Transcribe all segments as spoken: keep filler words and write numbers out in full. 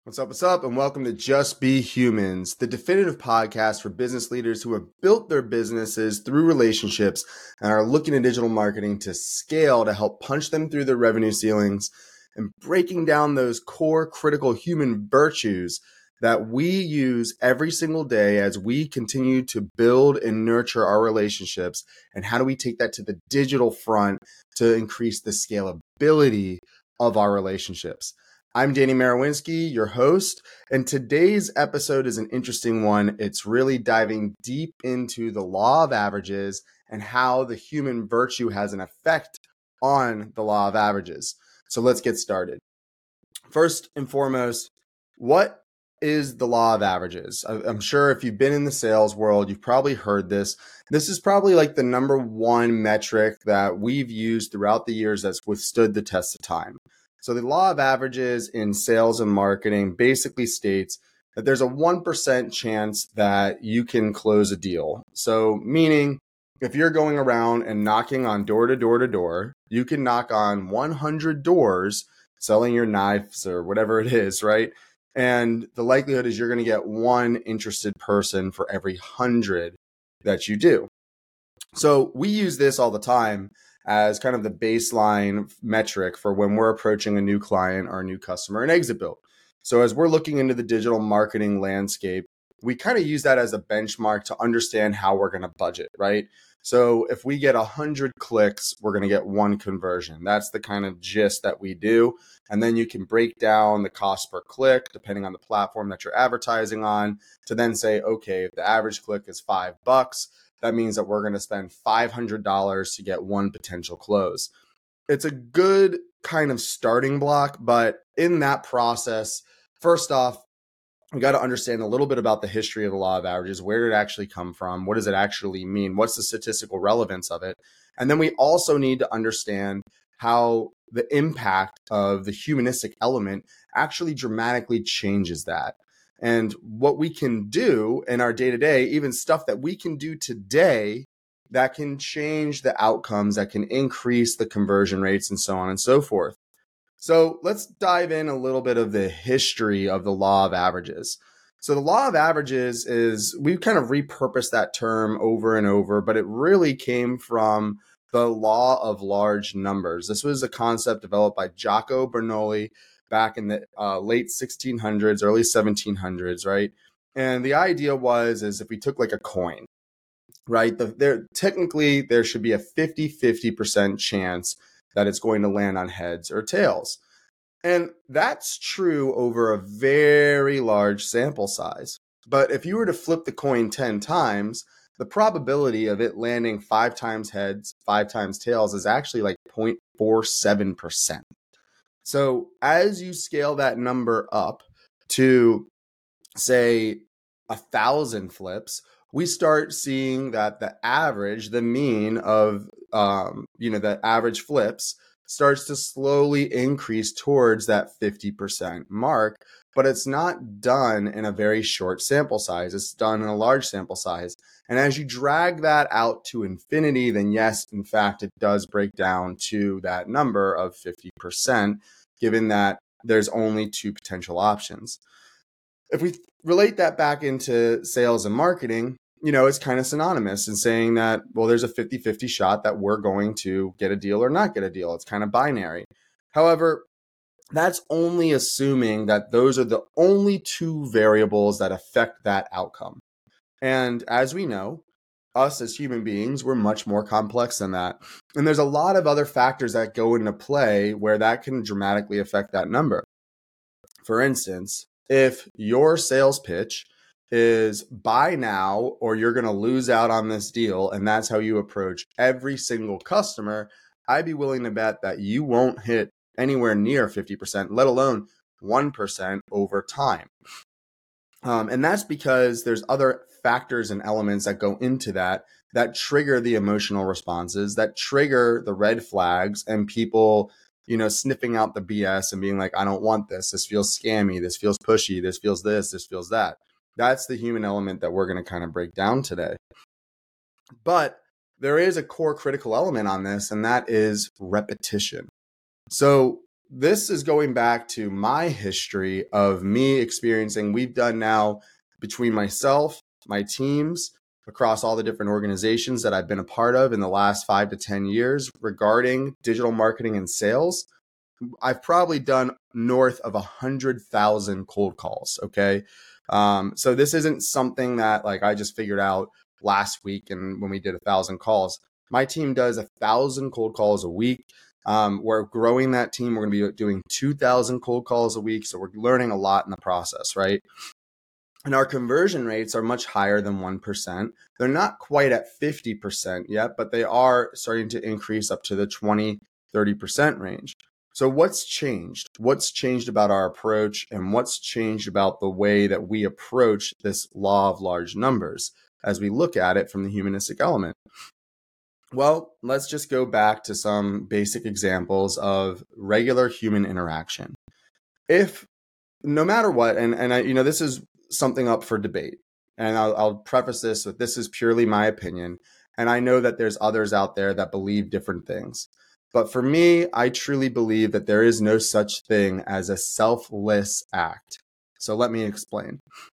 What's up, what's up, and welcome to Just Be Humans, the definitive podcast for business leaders who have built their businesses through relationships and are looking at digital marketing to scale to help punch them through their revenue ceilings and breaking down those core critical human virtues that we use every single day as we continue to build and nurture our relationships. And how do we take that to the digital front to increase the scalability of our relationships? I'm Danny Marawinski, your host, and today's episode is an interesting one. It's really diving deep into the law of averages and how the human virtue has an effect on the law of averages. So let's get started. First and foremost, what is the law of averages? I'm sure if you've been in the sales world, you've probably heard this. This is probably like the number one metric that we've used throughout the years that's withstood the test of time. So the law of averages in sales and marketing basically states that there's a one percent chance that you can close a deal. So meaning if you're going around and knocking on door to door to door, you can knock on one hundred doors selling your knives or whatever it is, right? And the likelihood is you're going to get one interested person for every hundred that you do. So we use this all the time as kind of the baseline metric for when we're approaching a new client or a new customer and exit build. So as we're looking into the digital marketing landscape, we kind of use that as a benchmark to understand how we're going to budget, right? So if we get one hundred clicks, we're going to get one conversion. That's the kind of gist that we do. And then you can break down the cost per click, depending on the platform that you're advertising on, to then say, okay, if the average click is five bucks, that means that we're going to spend five hundred dollars to get one potential close. It's a good kind of starting block, but in that process, first off, we got to understand a little bit about the history of the law of averages. Where did it actually come from? What does it actually mean? What's the statistical relevance of it? And then we also need to understand how the impact of the humanistic element actually dramatically changes that. And what we can do in our day-to-day, even stuff that we can do today that can change the outcomes, that can increase the conversion rates and so on and so forth. So let's dive in a little bit of the history of the law of averages. So the law of averages is, we've kind of repurposed that term over and over, but it really came from the law of large numbers. This was a concept developed by Jaco Bernoulli back in the uh, late sixteen hundreds, early seventeen hundreds, right? And the idea was, is if we took like a coin, right? The, there technically, there should be a fifty-fifty percent chance that it's going to land on heads or tails. And that's true over a very large sample size. But if you were to flip the coin ten times, the probability of it landing five times heads, five times tails is actually like zero point four seven percent. So as you scale that number up to, say, a thousand flips, we start seeing that the average, the mean of, um, you know, the average flips starts to slowly increase towards that fifty percent mark, but it's not done in a very short sample size. It's done in a large sample size. And as you drag that out to infinity, then yes, in fact, it does break down to that number of fifty percent, given that there's only two potential options. If we relate that back into sales and marketing, you know, it's kind of synonymous in saying that, well, there's a fifty-fifty shot that we're going to get a deal or not get a deal. It's kind of binary. However, that's only assuming that those are the only two variables that affect that outcome. And as we know, us as human beings, we're much more complex than that. And there's a lot of other factors that go into play where that can dramatically affect that number. For instance, if your sales pitch is buy now or you're going to lose out on this deal, and that's how you approach every single customer, I'd be willing to bet that you won't hit anywhere near fifty percent, let alone one percent over time. Um, and that's because there's other factors and elements that go into that, that trigger the emotional responses, that trigger the red flags and people, you know, sniffing out the B S and being like, I don't want this. This feels scammy. This feels pushy. This feels this. This feels that. That's the human element that we're going to kind of break down today. But there is a core critical element on this, and that is repetition. So this is going back to my history of me experiencing, we've done now between myself, my teams, across all the different organizations that I've been a part of in the last five to ten years regarding digital marketing and sales. I've probably done north of a hundred thousand cold calls. Okay. Um, so this isn't something that like I just figured out last week and when we did a thousand calls. My team does a thousand cold calls a week. Um, we're growing that team. We're going to be doing two thousand cold calls a week. So we're learning a lot in the process, right? And our conversion rates are much higher than one percent. They're not quite at fifty percent yet, but they are starting to increase up to the twenty, thirty percent range. So what's changed? What's changed about our approach, and what's changed about the way that we approach this law of large numbers as we look at it from the humanistic element? Well, let's just go back to some basic examples of regular human interaction. If no matter what, and, and I, you know, this is something up for debate, and I'll, I'll preface this with this is purely my opinion. And I know that there's others out there that believe different things. But for me, I truly believe that there is no such thing as a selfless act. So let me explain.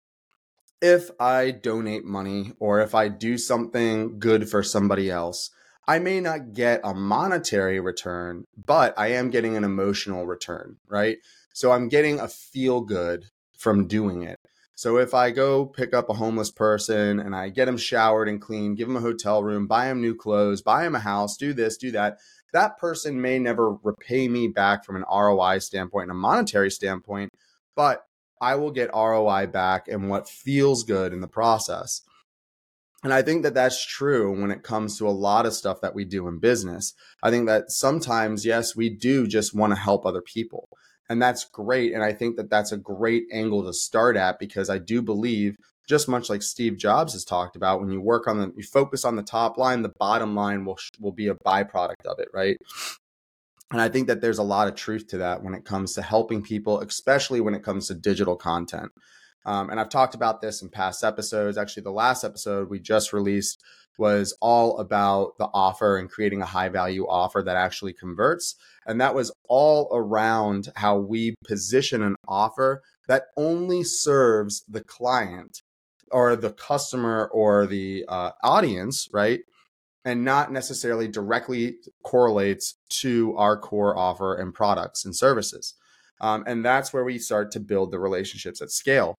If I donate money or if I do something good for somebody else, I may not get a monetary return, but I am getting an emotional return, right? So I'm getting a feel good from doing it. So if I go pick up a homeless person and I get him showered and clean, give him a hotel room, buy him new clothes, buy him a house, do this, do that, that person may never repay me back from an R O I standpoint and a monetary standpoint, but I will get R O I back and what feels good in the process. And I think that that's true when it comes to a lot of stuff that we do in business. I think that sometimes, yes, we do just want to help other people. And that's great. And I think that that's a great angle to start at, because I do believe, just much like Steve Jobs has talked about, when you work on the, you focus on the top line, the bottom line will, will be a byproduct of it, right? And I think that there's a lot of truth to that when it comes to helping people, especially when it comes to digital content. Um, and I've talked about this in past episodes. Actually, the last episode we just released was all about the offer and creating a high value offer that actually converts. And that was all around how we position an offer that only serves the client or the customer or the uh, audience, right? And not necessarily directly correlates to our core offer and products and services. Um, and that's where we start to build the relationships at scale.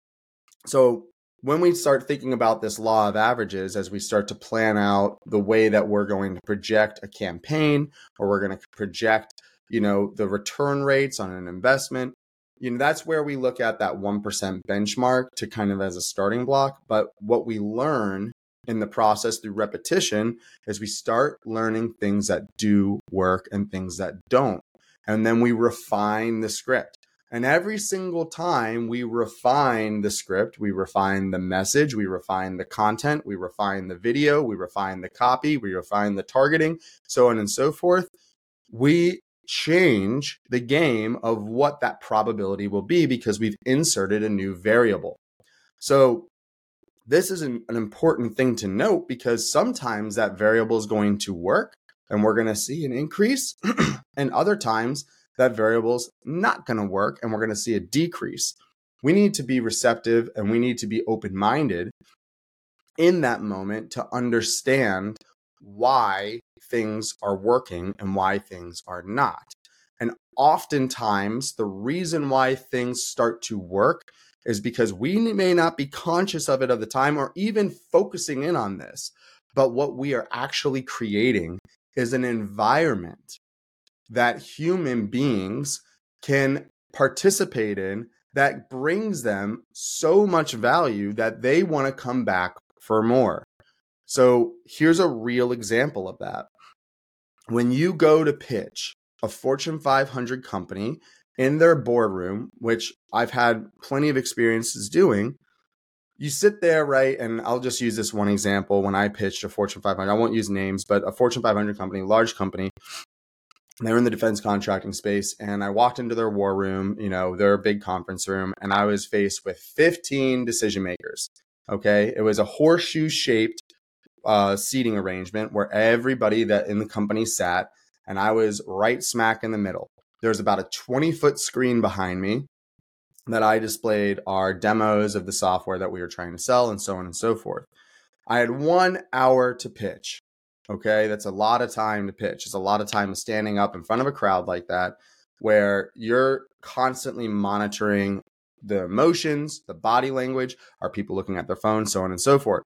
So when we start thinking about this law of averages, as we start to plan out the way that we're going to project a campaign, or we're going to project, you know, the return rates on an investment, you know, that's where we look at that one percent benchmark to kind of as a starting block. But what we learn in the process through repetition is we start learning things that do work and things that don't. And then we refine the script. And every single time we refine the script, we refine the message, we refine the content, we refine the video, we refine the copy, we refine the targeting, so on and so forth, we change the game of what that probability will be because we've inserted a new variable. So this is an, an important thing to note, because sometimes that variable is going to work and we're going to see an increase, and other times that variable's not going to work and we're going to see a decrease. We need to be receptive and we need to be open-minded in that moment to understand why things are working and why things are not. And oftentimes the reason why things start to work is because we may not be conscious of it at the time or even focusing in on this. But what we are actually creating is an environment that human beings can participate in that brings them so much value that they want to come back for more. So here's a real example of that. When you go to pitch a Fortune five hundred company in their boardroom, which I've had plenty of experiences doing, you sit there, right? And I'll just use this one example. When I pitched a Fortune five hundred, I won't use names, but a Fortune five hundred company, large company, they were in the defense contracting space, and I walked into their war room, you know, their big conference room, and I was faced with fifteen decision makers. Okay. It was a horseshoe shaped uh, seating arrangement where everybody that in the company sat, and I was right smack in the middle. There's about a twenty foot screen behind me that I displayed our demos of the software that we were trying to sell and so on and so forth. I had one hour to pitch. Okay, that's a lot of time to pitch. It's a lot of time standing up in front of a crowd like that, where you're constantly monitoring the emotions, the body language, are people looking at their phones, so on and so forth.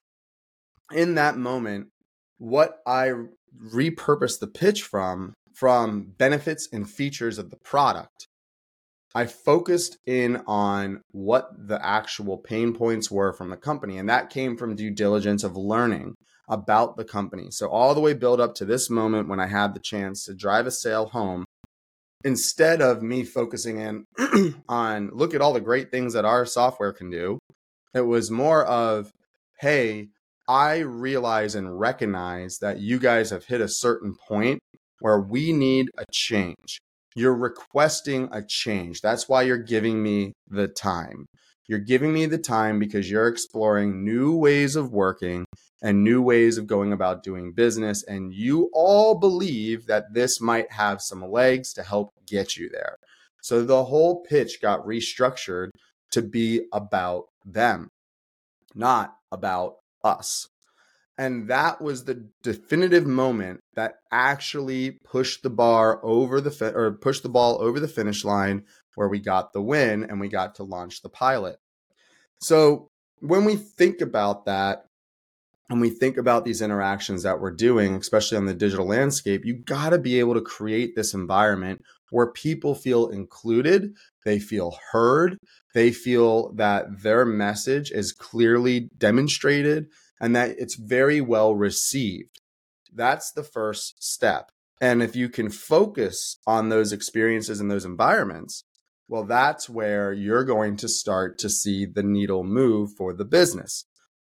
In that moment, what I repurposed the pitch from, from benefits and features of the product, I focused in on what the actual pain points were from the company. And that came from due diligence of learning about the company. So all the way build up to this moment when I had the chance to drive a sale home, instead of me focusing in on look at all the great things that our software can do, it was more of, hey, I realize and recognize that you guys have hit a certain point where we need a change. You're requesting a change. That's why you're giving me the time. You're giving me the time because you're exploring new ways of working and new ways of going about doing business. And you all believe that this might have some legs to help get you there. So the whole pitch got restructured to be about them, not about us. And that was the definitive moment that actually pushed the bar over the fi- or pushed the ball over the finish line, where we got the win and we got to launch the pilot. So when we think about that, and we think about these interactions that we're doing, especially on the digital landscape, you got to be able to create this environment where people feel included, they feel heard, they feel that their message is clearly demonstrated, and that it's very well received. That's the first step. And if you can focus on those experiences and those environments, well, that's where you're going to start to see the needle move for the business.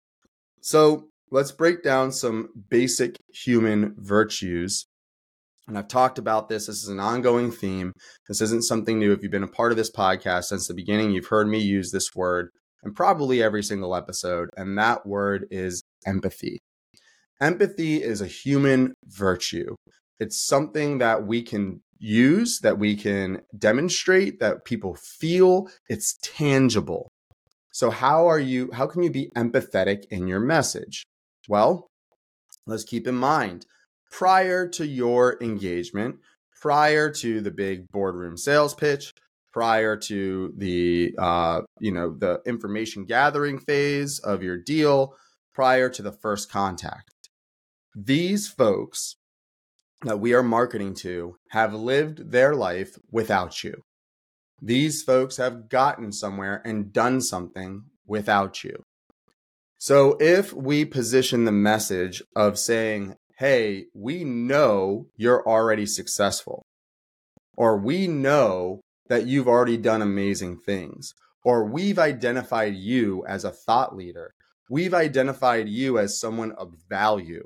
So let's break down some basic human virtues. And I've talked about this. This is an ongoing theme. This isn't something new. If you've been a part of this podcast since the beginning, you've heard me use this word in probably every single episode. And that word is empathy. Empathy is a human virtue. It's something that we can use, that we can demonstrate, that people feel. It's tangible. So how are you, how can you be empathetic in your message? Well, let's keep in mind, prior to your engagement, prior to the big boardroom sales pitch, prior to the, uh, you know, the information gathering phase of your deal, prior to the first contact, these folks that we are marketing to have lived their life without you. These folks have gotten somewhere and done something without you. So if we position the message of saying, hey, we know you're already successful, or we know that you've already done amazing things, or we've identified you as a thought leader, we've identified you as someone of value.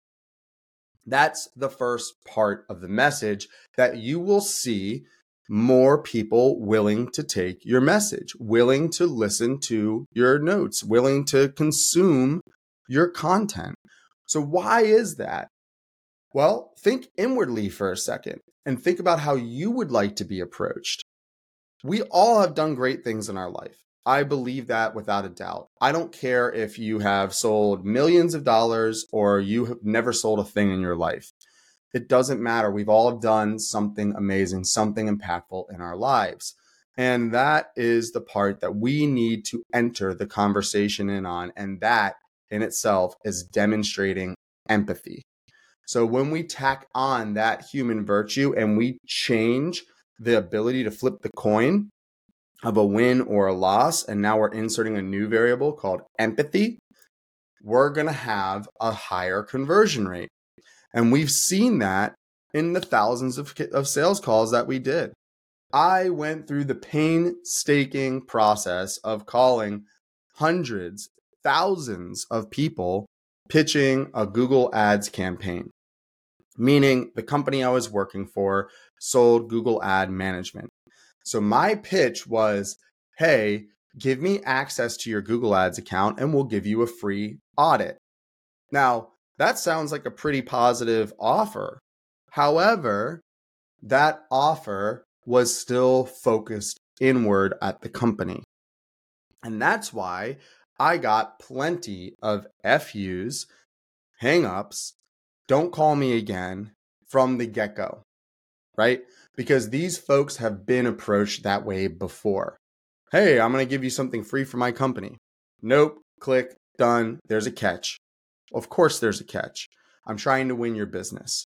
That's the first part of the message, that you will see more people willing to take your message, willing to listen to your notes, willing to consume your content. So why is that? Well, think inwardly for a second and think about how you would like to be approached. We all have done great things in our life. I believe that without a doubt. I don't care if you have sold millions of dollars or you have never sold a thing in your life. It doesn't matter. We've all done something amazing, something impactful in our lives. And that is the part that we need to enter the conversation in on. And that in itself is demonstrating empathy. So when we tack on that human virtue and we change the ability to flip the coin of a win or a loss, and now we're inserting a new variable called empathy, we're going to have a higher conversion rate. And we've seen that in the thousands of, of sales calls that we did. I went through the painstaking process of calling hundreds, thousands of people pitching a Google Ads campaign, meaning the company I was working for sold Google Ad Management. So my pitch was, hey, give me access to your Google Ads account and we'll give you a free audit. Now, that sounds like a pretty positive offer. However, that offer was still focused inward at the company. And that's why I got plenty of F Us, hang-ups, don't call me again from the get-go, right? Because these folks have been approached that way before. Hey, I'm going to give you something free for my company. Nope, click, done, there's a catch. Of course there's a catch. I'm trying to win your business.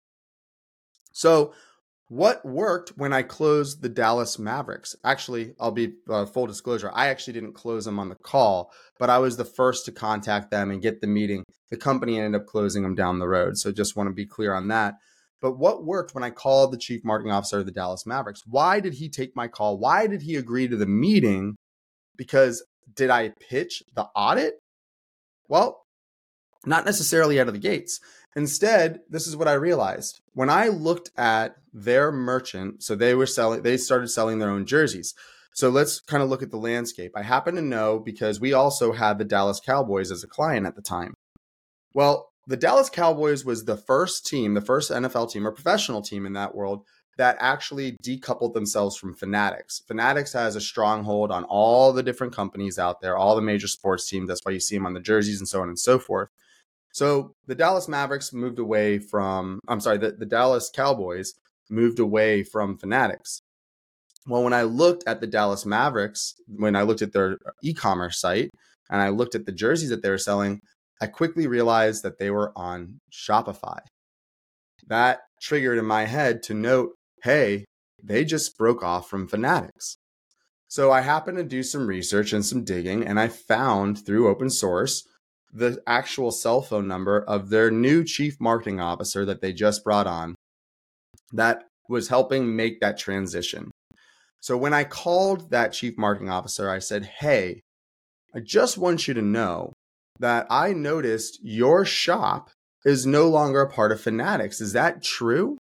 So what worked when I closed the Dallas Mavericks? Actually, I'll be uh, full disclosure. I actually didn't close them on the call, but I was the first to contact them and get the meeting. The company ended up closing them down the road. So just want to be clear on that. But what worked when I called the chief marketing officer of the Dallas Mavericks? Why did he take my call? Why did he agree to the meeting? Because did I pitch the audit? Well, not necessarily out of the gates. Instead, this is what I realized. When I looked at their merchant, so they were selling, they started selling their own jerseys. So let's kind of look at the landscape. I happen to know because we also had the Dallas Cowboys as a client at the time. Well, the Dallas Cowboys was the first team, the first N F L team or professional team in that world that actually decoupled themselves from Fanatics. Fanatics has a stronghold on all the different companies out there, all the major sports teams. That's why you see them on the jerseys and so on and so forth. So the Dallas Mavericks moved away from, I'm sorry, the, the Dallas Cowboys moved away from Fanatics. Well, when I looked at the Dallas Mavericks, when I looked at their e-commerce site and I looked at the jerseys that they were selling, I quickly realized that they were on Shopify. That triggered in my head to note, hey, they just broke off from Fanatics. So I happened to do some research and some digging, and I found through open source the actual cell phone number of their new chief marketing officer that they just brought on that was helping make that transition. So when I called that chief marketing officer, I said, hey, I just want you to know that I noticed your shop is no longer a part of Fanatics. Is that true?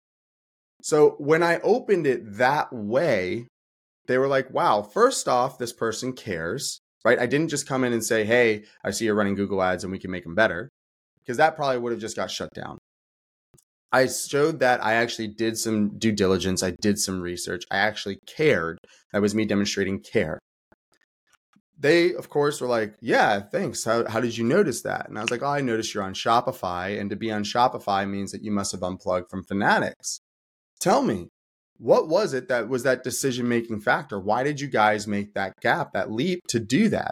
So when I opened it that way, they were like, wow, first off, this person cares. Right? I didn't just come in and say, hey, I see you're running Google ads and we can make them better, because that probably would have just got shut down. I showed that I actually did some due diligence. I did some research. I actually cared. That was me demonstrating care. They, of course, were like, yeah, thanks. How, how did you notice that? And I was like, oh, I noticed you're on Shopify. And to be on Shopify means that you must have unplugged from Fanatics. Tell me. What was it that was that decision-making factor? Why did you guys make that gap, that leap to do that?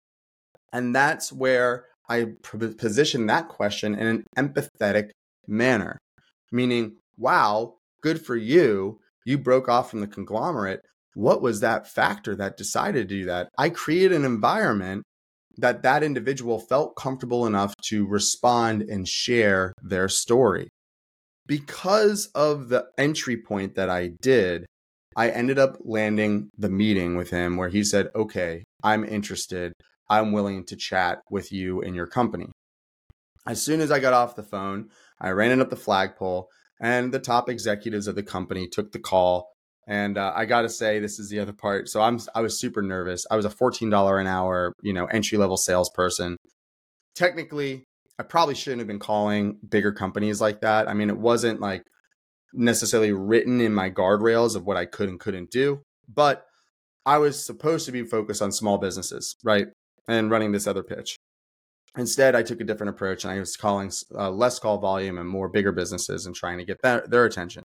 And that's where I position that question in an empathetic manner, meaning, wow, good for you. You broke off from the conglomerate. What was that factor that decided to do that? I created an environment that that individual felt comfortable enough to respond and share their story. Because of the entry point that I did, I ended up landing the meeting with him where he said, okay, I'm interested. I'm willing to chat with you and your company. As soon as I got off the phone, I ran it up the flagpole and the top executives of the company took the call. And uh, I got to say, this is the other part. So I'm, I was super nervous. I was a fourteen dollars an hour, you know, entry level salesperson. Technically, I probably shouldn't have been calling bigger companies like that. I mean, it wasn't like necessarily written in my guardrails of what I could and couldn't do, but I was supposed to be focused on small businesses, right? And running this other pitch. Instead, I took a different approach and I was calling uh, less call volume and more bigger businesses and trying to get their, their attention.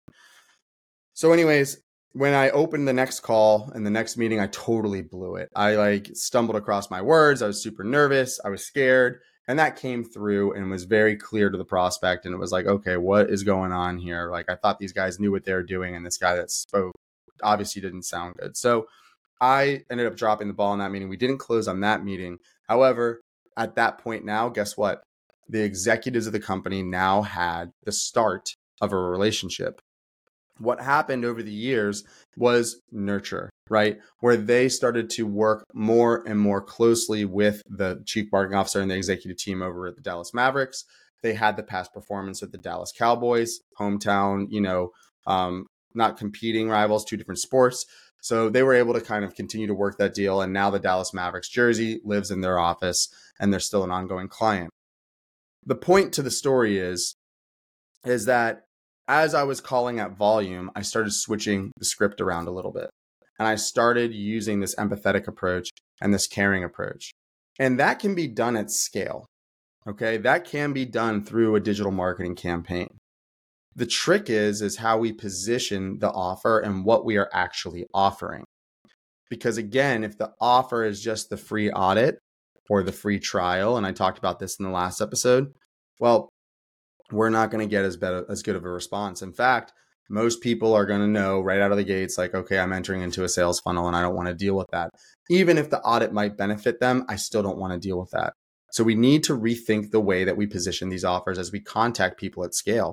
So anyways, when I opened the next call and the next meeting, I totally blew it. I like stumbled across my words. I was super nervous. I was scared. And that came through and was very clear to the prospect. And it was like, okay, what is going on here? Like, I thought these guys knew what they were doing. And this guy that spoke obviously didn't sound good. So I ended up dropping the ball in that meeting. We didn't close on that meeting. However, at that point now, guess what? The executives of the company now had the start of a relationship. What happened over the years was nurture, right? Where they started to work more and more closely with the chief marketing officer and the executive team over at the Dallas Mavericks. They had the past performance with the Dallas Cowboys, hometown, you know, um, not competing rivals, two different sports. So they were able to kind of continue to work that deal. And now the Dallas Mavericks jersey lives in their office and they're still an ongoing client. The point to the story is, is that as I was calling at volume, I started switching the script around a little bit. And I started using this empathetic approach and this caring approach. And that can be done at scale. Okay, that can be done through a digital marketing campaign. The trick is, is how we position the offer and what we are actually offering. Because again, if the offer is just the free audit or the free trial, and I talked about this in the last episode, well, we're not going to get as better, as good of a response. In fact, most people are going to know right out of the gates, like, okay, I'm entering into a sales funnel and I don't want to deal with that. Even if the audit might benefit them, I still don't want to deal with that. So we need to rethink the way that we position these offers as we contact people at scale.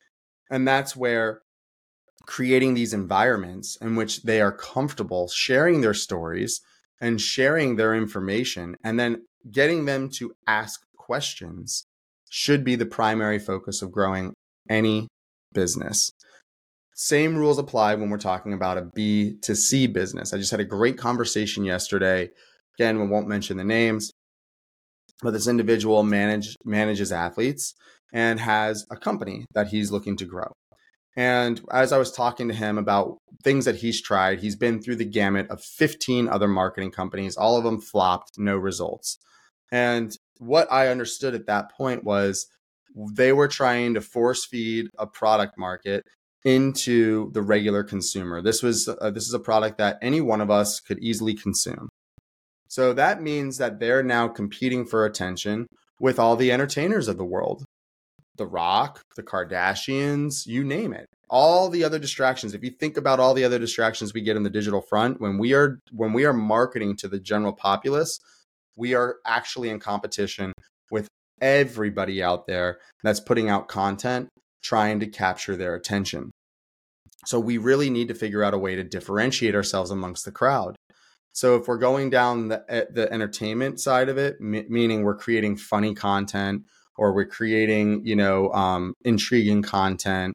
And that's where creating these environments in which they are comfortable sharing their stories and sharing their information and then getting them to ask questions should be the primary focus of growing any business. Same rules apply when we're talking about a B to C business. I just had a great conversation yesterday. Again, we won't mention the names, but this individual manage, manages athletes and has a company that he's looking to grow. And as I was talking to him about things that he's tried, he's been through the gamut of fifteen other marketing companies. All of them flopped, no results. And what I understood at that point was they were trying to force feed a product market into the regular consumer. This was uh, this is a product that any one of us could easily consume. So that means that they're now competing for attention with all the entertainers of the world. The Rock, the Kardashians, you name it. All the other distractions. If you think about all the other distractions we get in the digital front, when we are when we are marketing to the general populace, we are actually in competition with everybody out there that's putting out content trying to capture their attention. So we really need to figure out a way to differentiate ourselves amongst the crowd. So if we're going down the, the entertainment side of it, m- meaning we're creating funny content or we're creating, you know, um, intriguing content,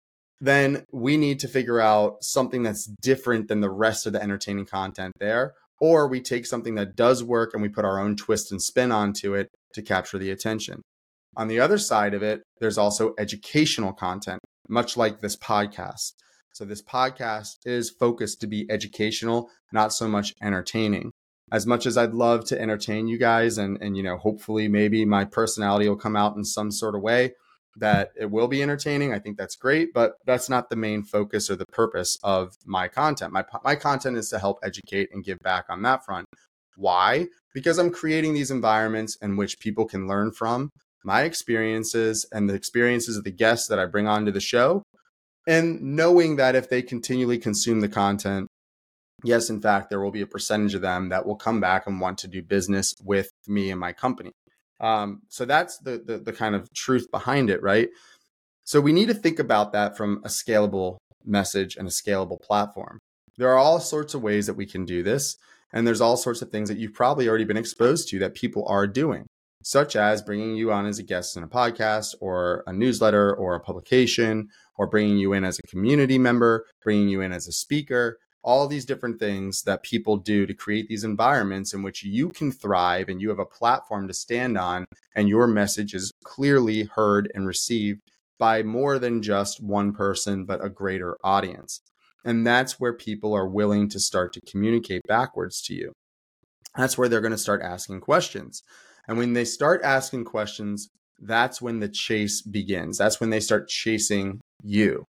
then we need to figure out something that's different than the rest of the entertaining content there. Or we take something that does work and we put our own twist and spin onto it to capture the attention. On the other side of it, there's also educational content, much like this podcast. So this podcast is focused to be educational, not so much entertaining. As much as I'd love to entertain you guys and, and you know, hopefully maybe my personality will come out in some sort of way that it will be entertaining. I think that's great, but that's not the main focus or the purpose of my content. My, my content is to help educate and give back on that front. Why? Because I'm creating these environments in which people can learn from my experiences and the experiences of the guests that I bring onto the show. And knowing that if they continually consume the content, yes, in fact, there will be a percentage of them that will come back and want to do business with me and my company. Um, so that's the, the the kind of truth behind it, right? So we need to think about that from a scalable message and a scalable platform. There are all sorts of ways that we can do this. And there's all sorts of things that you've probably already been exposed to that people are doing, such as bringing you on as a guest in a podcast or a newsletter or a publication, or bringing you in as a community member, bringing you in as a speaker, all these different things that people do to create these environments in which you can thrive and you have a platform to stand on and your message is clearly heard and received by more than just one person, but a greater audience. And that's where people are willing to start to communicate backwards to you. That's where they're going to start asking questions. And when they start asking questions, that's when the chase begins. That's when they start chasing you.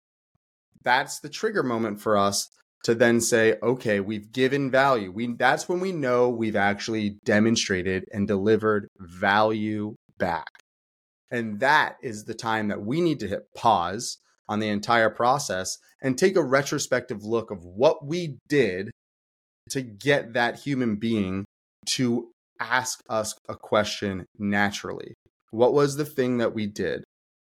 That's the trigger moment for us to then say, okay, we've given value. We that's when we know we've actually demonstrated and delivered value back. And that is the time that we need to hit pause on the entire process and take a retrospective look of what we did to get that human being to ask us a question naturally. What was the thing that we did?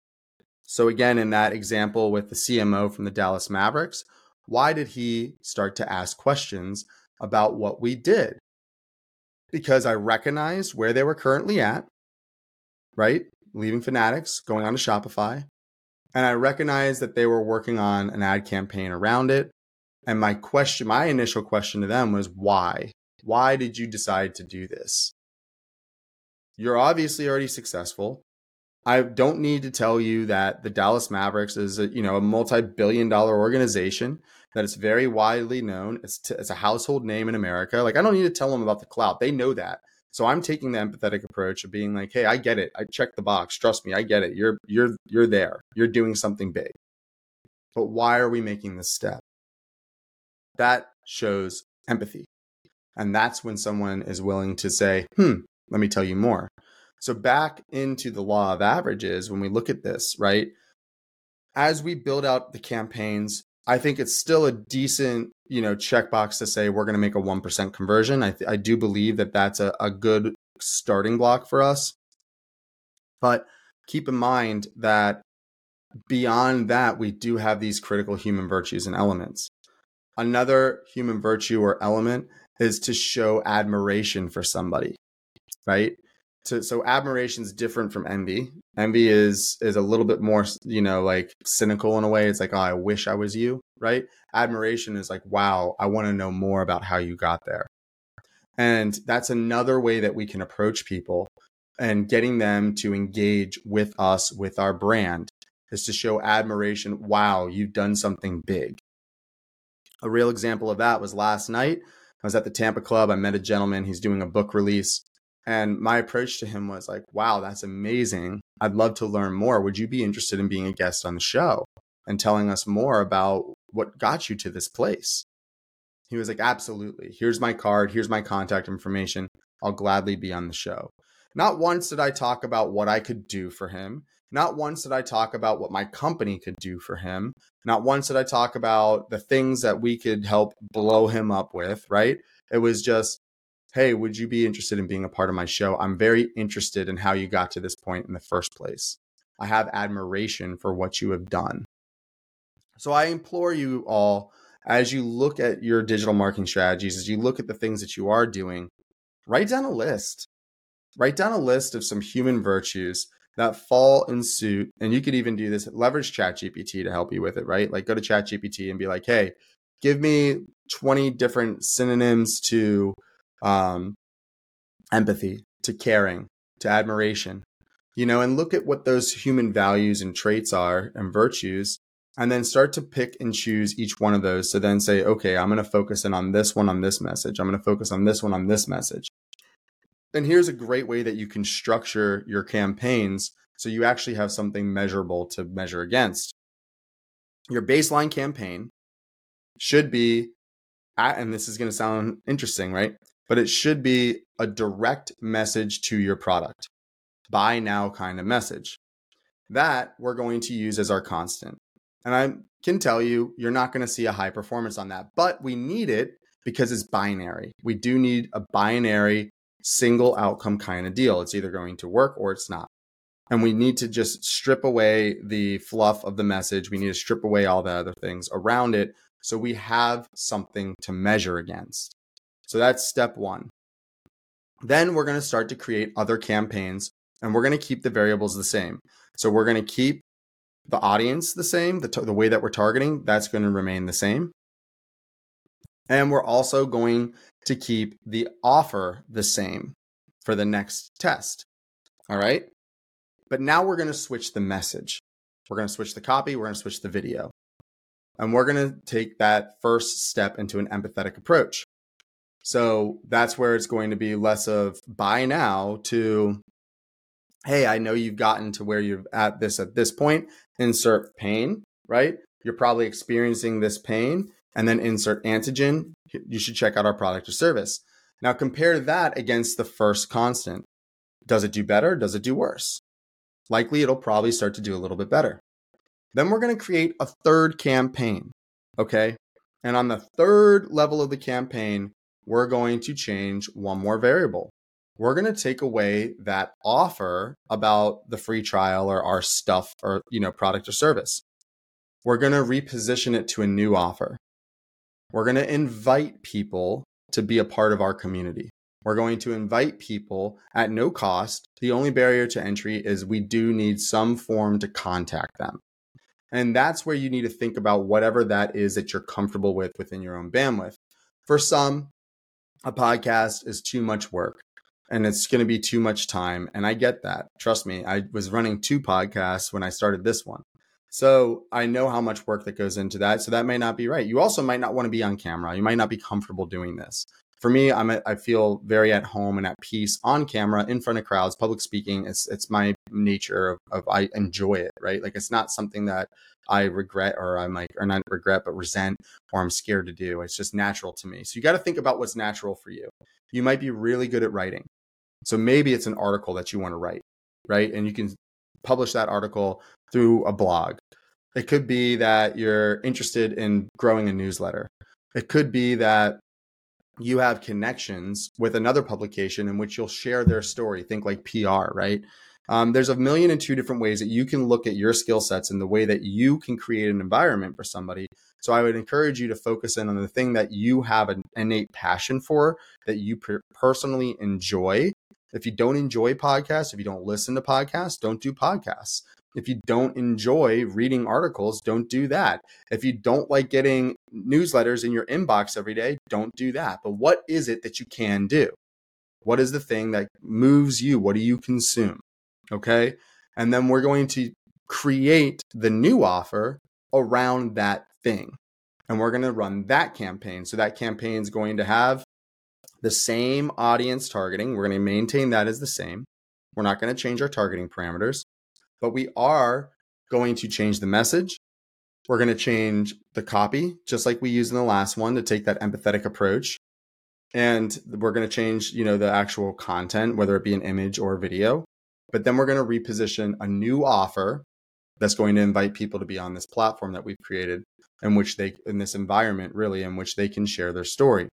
So again, in that example with the C M O from the Dallas Mavericks, why did he start to ask questions about what we did? Because I recognized where they were currently at, right? Leaving Fanatics, going on to Shopify. And I recognized that they were working on an ad campaign around it. And my question, my initial question to them was, why? Why did you decide to do this? You're obviously already successful. I don't need to tell you that the Dallas Mavericks is a, you know, a multi-billion dollar organization, that it's very widely known. It's, t- it's a household name in America. Like, I don't need to tell them about the clout. They know that. So I'm taking the empathetic approach of being like, hey, I get it. I checked the box. Trust me, I get it. You're you're you're there. You're doing something big. But why are we making this step? That shows empathy. And that's when someone is willing to say, hmm, let me tell you more. So back into the law of averages, when we look at this, right? As we build out the campaigns, I think it's still a decent, you know, checkbox to say we're going to make a one percent conversion. I, th- I do believe that that's a, a good starting block for us. But keep in mind that beyond that, we do have these critical human virtues and elements. Another human virtue or element is to show admiration for somebody, right? To, so admiration is different from envy. Envy is is a little bit more, you know, like cynical in a way. It's like, oh, I wish I was you, right? Admiration is like, wow, I want to know more about how you got there. And that's another way that we can approach people, and getting them to engage with us, with our brand, is to show admiration. Wow, you've done something big. A real example of that was last night. I was at the Tampa Club. I met a gentleman. He's doing a book release. And my approach to him was like, wow, that's amazing. I'd love to learn more. Would you be interested in being a guest on the show and telling us more about what got you to this place? He was like, absolutely. Here's my card. Here's my contact information. I'll gladly be on the show. Not once did I talk about what I could do for him. Not once did I talk about what my company could do for him. Not once did I talk about the things that we could help blow him up with, right? It was just, hey, would you be interested in being a part of my show? I'm very interested in how you got to this point in the first place. I have admiration for what you have done. So I implore you all, as you look at your digital marketing strategies, as you look at the things that you are doing, write down a list. Write down a list of some human virtues that fall in suit. And you could even do this, leverage ChatGPT to help you with it, right? Like, go to ChatGPT and be like, hey, give me twenty different synonyms to um, empathy, to caring, to admiration, you know, and look at what those human values and traits are and virtues, and then start to pick and choose each one of those. So then say, okay, I'm going to focus in on this one on this message. I'm going to focus on this one on this message. And here's a great way that you can structure your campaigns so you actually have something measurable to measure against. Your baseline campaign should be, and this is going to sound interesting, right? But it should be a direct message to your product. Buy now kind of message. That we're going to use as our constant. And I can tell you, you're not going to see a high performance on that, but we need it because it's binary. We do need a binary single outcome kind of deal. It's either going to work or it's not. And we need to just strip away the fluff of the message. We need to strip away all the other things around it so we have something to measure against. So that's step one. Then we're going to start to create other campaigns, and we're going to keep the variables the same. So we're going to keep the audience the same, the, t- the way that we're targeting, that's going to remain the same. And we're also going to keep the offer the same for the next test. All right. But now we're going to switch the message. We're going to switch the copy. We're going to switch the video. And we're going to take that first step into an empathetic approach. So that's where it's going to be less of buy now to, hey, I know you've gotten to where you're at this at this point. Insert pain, right? You're probably experiencing this pain, and then insert antigen. You should check out our product or service. Now compare that against the first constant. Does it do better? Does it do worse? Likely it'll probably start to do a little bit better. Then we're going to create a third campaign, okay? And on the third level of the campaign, we're going to change one more variable. We're going to take away that offer about the free trial or our stuff or, you know, product or service. We're going to reposition it to a new offer. We're going to invite people to be a part of our community. We're going to invite people at no cost. The only barrier to entry is we do need some form to contact them. And that's where you need to think about whatever that is that you're comfortable with within your own bandwidth. For some, a podcast is too much work. and it's going to be too much time. And I get that. Trust me, I was running two podcasts when I started this one. So I know how much work that goes into that. So that may not be right. You also might not want to be on camera. You might not be comfortable doing this. For me, I'm a, I feel very at home and at peace on camera, in front of crowds, public speaking. It's it's my nature of, of I enjoy it, right? Like it's not something that I regret or I'm like, or not regret, but resent or I'm scared to do. It's just natural to me. So you got to think about what's natural for you. You might be really good at writing. So maybe it's an article that you want to write, right? And you can publish that article through a blog. It could be that you're interested in growing a newsletter. It could be that you have connections with another publication in which you'll share their story. Think like P R, right? Um, there's a million and two different ways that you can look at your skill sets and the way that you can create an environment for somebody. So I would encourage you to focus in on the thing that you have an innate passion for, that you per- personally enjoy. If you don't enjoy podcasts, if you don't listen to podcasts, don't do podcasts. If you don't enjoy reading articles, don't do that. If you don't like getting newsletters in your inbox every day, don't do that. But what is it that you can do? What is the thing that moves you? What do you consume? Okay. And then we're going to create the new offer around that thing. And we're going to run that campaign. So that campaign is going to have the same audience targeting. We're going to maintain that as the same. We're not going to change our targeting parameters. But we are going to change the message. We're going to change the copy, just like we used in the last one, to take that empathetic approach. And we're going to change, you know, the actual content, whether it be an image or a video. But then we're going to reposition a new offer that's going to invite people to be on this platform that we've created, in which they, in this environment, really, in which they can share their story.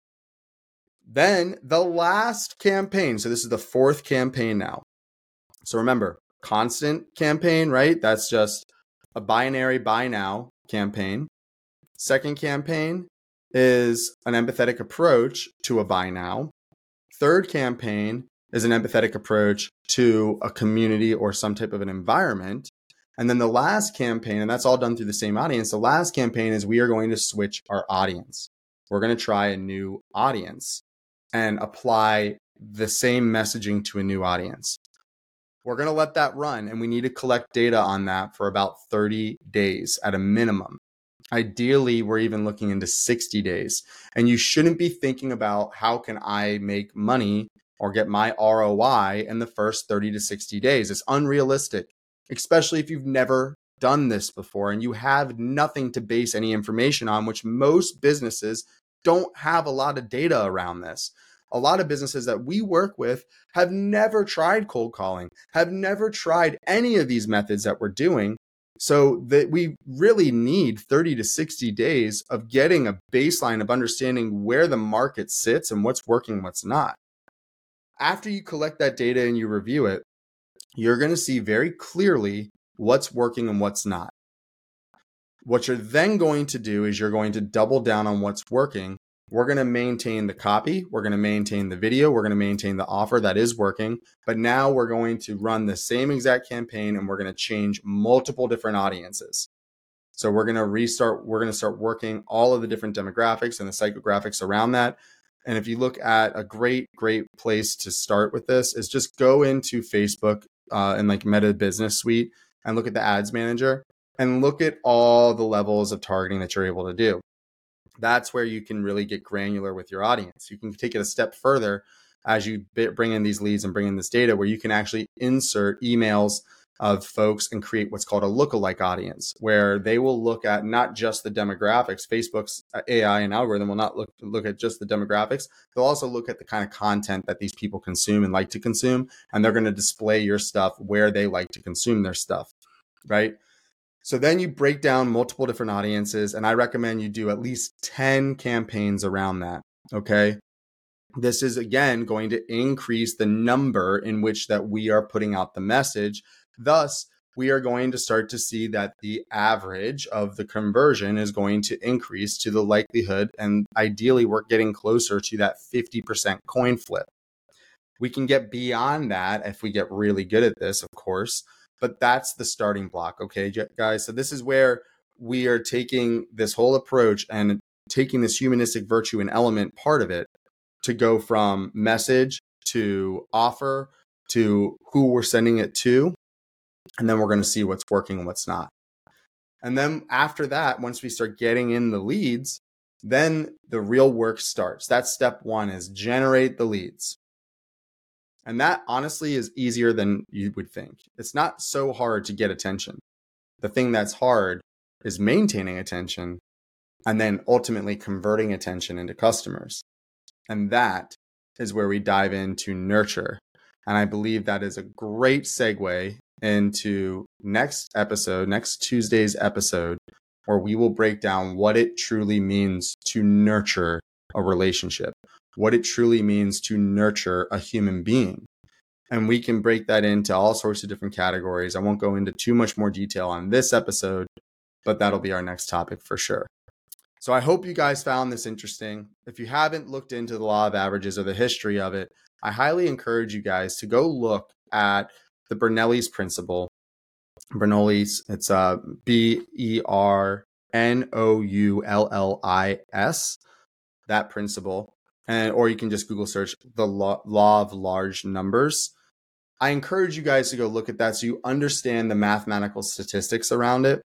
Then the last campaign. So this is the fourth campaign now. So remember, constant campaign, right? That's just a binary buy now campaign. Second campaign is an empathetic approach to a buy now. Third campaign is an empathetic approach to a community or some type of an environment. And then the last campaign, and that's all done through the same audience. The last campaign is we are going to switch our audience. We're going to try a new audience and apply the same messaging to a new audience. We're going to let that run, and we need to collect data on that for about thirty days at a minimum. Ideally, we're even looking into sixty days. And you shouldn't be thinking about how can I make money or get my R O I in the first thirty to sixty days. It's unrealistic, especially if you've never done this before and you have nothing to base any information on, which most businesses don't have a lot of data around this. A lot of businesses that we work with have never tried cold calling, have never tried any of these methods that we're doing. So that we really need thirty to sixty days of getting a baseline of understanding where the market sits and what's working, what's not. After you collect that data and you review it, you're going to see very clearly what's working and what's not. What you're then going to do is you're going to double down on what's working. We're going to maintain the copy. We're going to maintain the video. We're going to maintain the offer that is working. But now we're going to run the same exact campaign and we're going to change multiple different audiences. So we're going to restart. We're going to start working all of the different demographics and the psychographics around that. And if you look at a great, great place to start with this is just go into Facebook uh, and like Meta Business Suite and look at the ads manager and look at all the levels of targeting that you're able to do. That's where you can really get granular with your audience. You can take it a step further as you bring in these leads and bring in this data where you can actually insert emails of folks and create what's called a lookalike audience, where they will look at not just the demographics. Facebook's A I and algorithm will not look, look at just the demographics. They'll also look at the kind of content that these people consume and like to consume, and they're going to display your stuff where they like to consume their stuff, right? So then you break down multiple different audiences, and I recommend you do at least ten campaigns around that, okay? This is, again, going to increase the number in which that we are putting out the message. Thus, we are going to start to see that the average of the conversion is going to increase to the likelihood, and ideally, we're getting closer to that fifty percent coin flip. We can get beyond that if we get really good at this, of course. But that's the starting block, okay, guys? So this is where we are taking this whole approach and taking this humanistic virtue and element part of it to go from message to offer, to who we're sending it to. And then we're going to see what's working and what's not. And then after that, once we start getting in the leads, then the real work starts. That's step one, is generate the leads. And that honestly is easier than you would think. It's not so hard to get attention. The thing that's hard is maintaining attention and then ultimately converting attention into customers. And that is where we dive into nurture. And I believe that is a great segue into next episode, next Tuesday's episode, where we will break down what it truly means to nurture a relationship, what it truly means to nurture a human being. And we can break that into all sorts of different categories. I won't go into too much more detail on this episode, but that'll be our next topic for sure. So I hope you guys found this interesting. If you haven't looked into the law of averages or the history of it, I highly encourage you guys to go look at the Bernoulli's principle. Bernoulli's, it's uh, B E R N O U L L I S, that principle. And, or you can just Google search the law, law of large numbers. I encourage you guys to go look at that so you understand the mathematical statistics around it,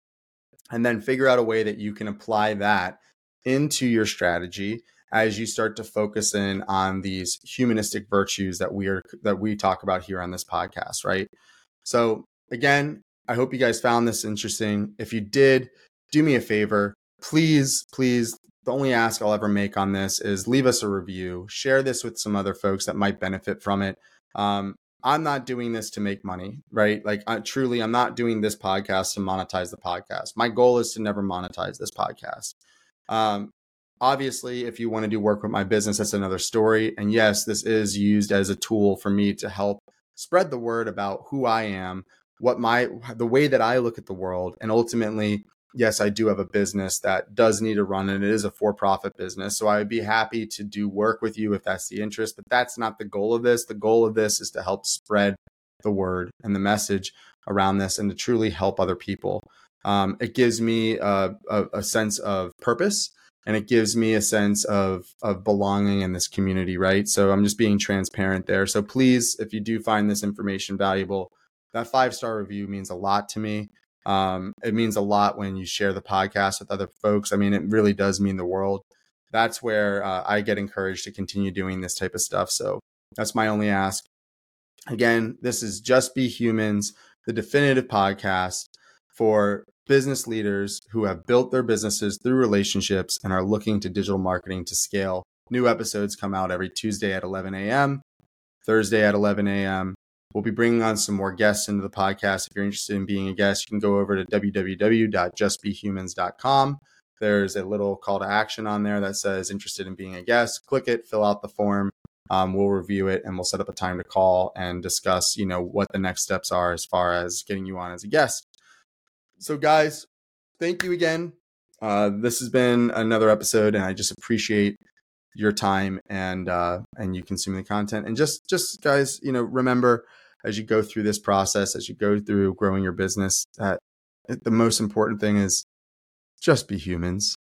and then figure out a way that you can apply that into your strategy as you start to focus in on these humanistic virtues that we are that we talk about here on this podcast, right? So again, I hope you guys found this interesting. If you did, do me a favor, please, please. The only ask I'll ever make on this is leave us a review, share this with some other folks that might benefit from it. Um, I'm not doing this to make money, right? Like I, truly, I'm not doing this podcast to monetize the podcast. My goal is to never monetize this podcast. Um, obviously, if you want to do work with my business, that's another story. And yes, this is used as a tool for me to help spread the word about who I am, what my, the way that I look at the world. And ultimately, yes, I do have a business that does need to run, and it is a for-profit business. So I would be happy to do work with you if that's the interest, but that's not the goal of this. The goal of this is to help spread the word and the message around this and to truly help other people. Um, it gives me a, a, a sense of purpose, and it gives me a sense of, of belonging in this community, right? So I'm just being transparent there. So please, if you do find this information valuable, that five-star review means a lot to me. Um, it means a lot when you share the podcast with other folks. I mean, it really does mean the world. That's where uh, I get encouraged to continue doing this type of stuff. So that's my only ask. Again, this is Just Be Humans, the definitive podcast for business leaders who have built their businesses through relationships and are looking to digital marketing to scale. New episodes come out every Tuesday at eleven a.m., Thursday at eleven a.m. We'll be bringing on some more guests into the podcast. If you're interested in being a guest, you can go over to w w w dot just be humans dot com. There's a little call to action on there that says interested in being a guest. Click it, fill out the form. Um, we'll review it, and we'll set up a time to call and discuss, you know, what the next steps are as far as getting you on as a guest. So guys, thank you again. Uh, this has been another episode, and I just appreciate your time and uh, and you consuming the content. And just just guys, you know, remember, as you go through this process, as you go through growing your business, that the most important thing is just be humans.